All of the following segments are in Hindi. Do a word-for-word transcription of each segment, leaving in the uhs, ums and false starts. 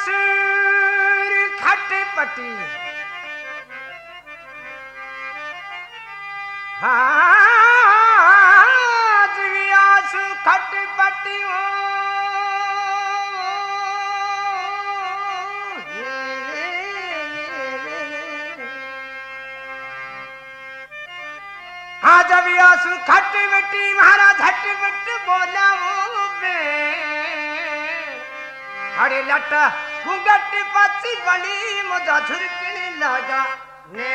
व्यासुर खटपटी आज व्यासु खटपटी हो आज व्यासु खटपटी महाराज झटपट बोला अरे लट घुंघट पची बड़ी मुझा झुरकने लगा ने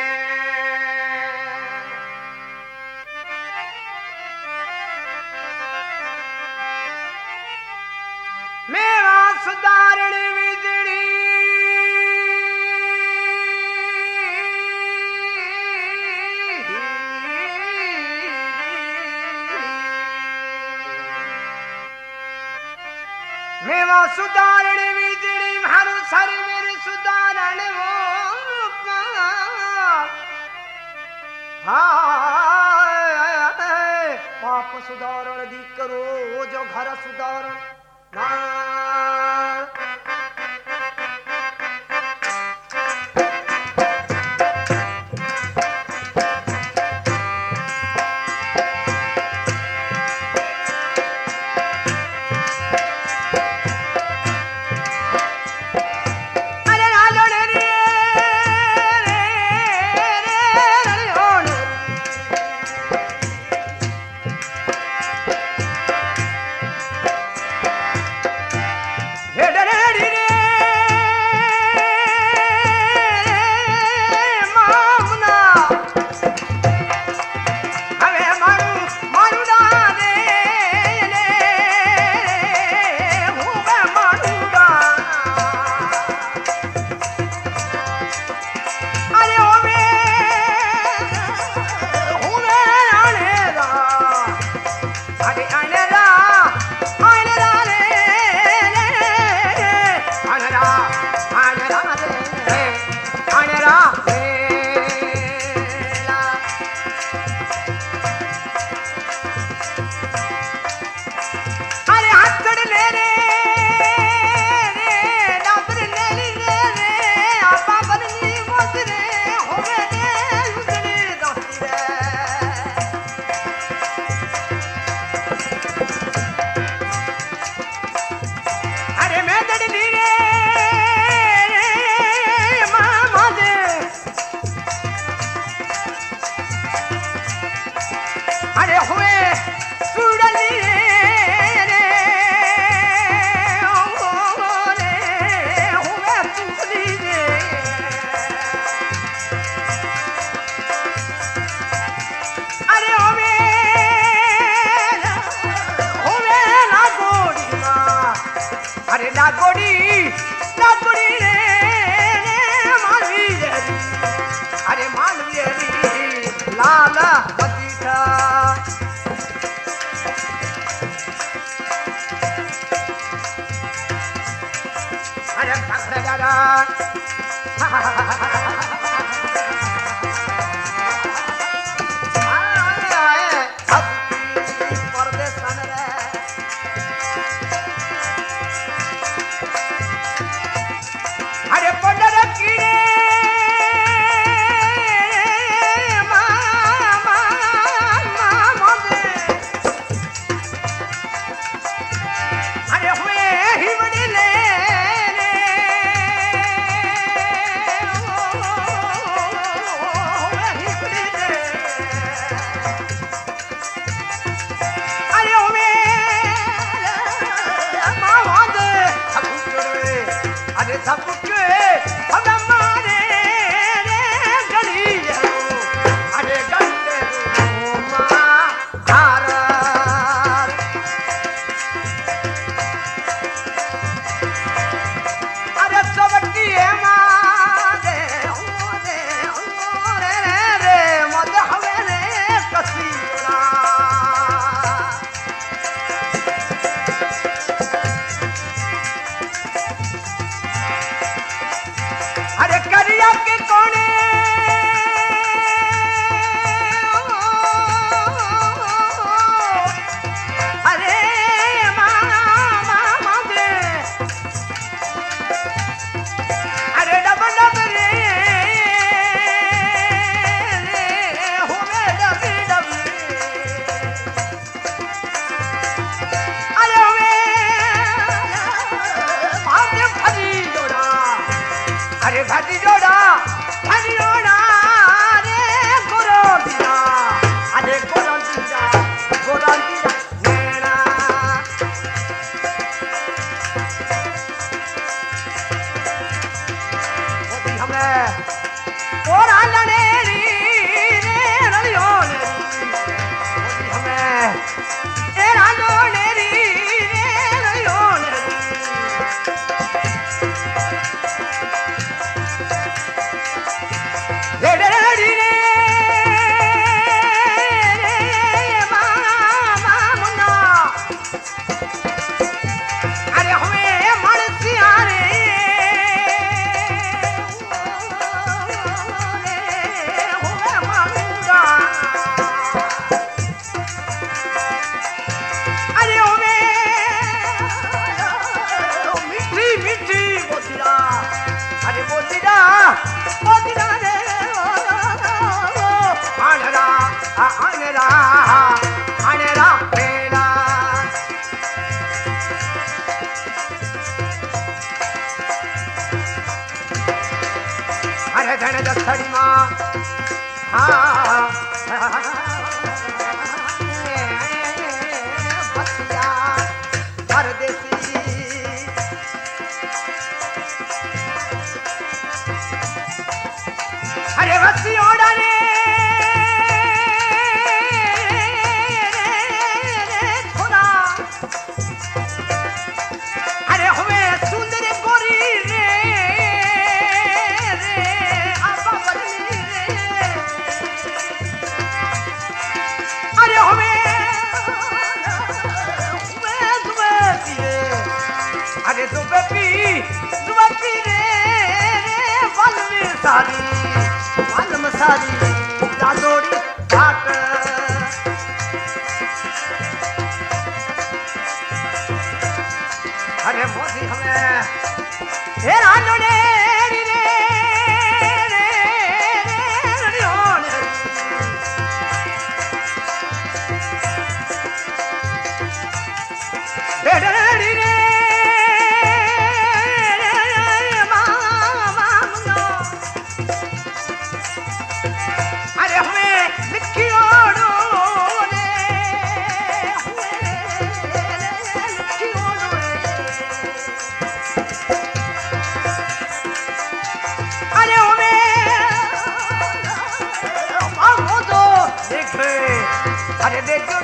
मेरा सुधारण विजड़ी मेरा सुधारण विजड़ी मारू सर मेरे सुधारण वो पाप सुधारण दी करो जो घर सुधारण ना Oh अनेरा अनेरा बेड़ा अरे धन दस्तड़ी माँ हाँ बसिया परदेसी अरे बसी ओढ़ने थोड़ा अरे हमें सुंदर गोरी रे रे आबा बदली रे अरे हमें हमें दुबे पी अरे दुबे पी दुबे पी रे रे बल में सारी मालूम सारी दादोड़ी घाट अरे मोदी हमें हे रानोड़े रे रे रे रे रे रे अरे देखो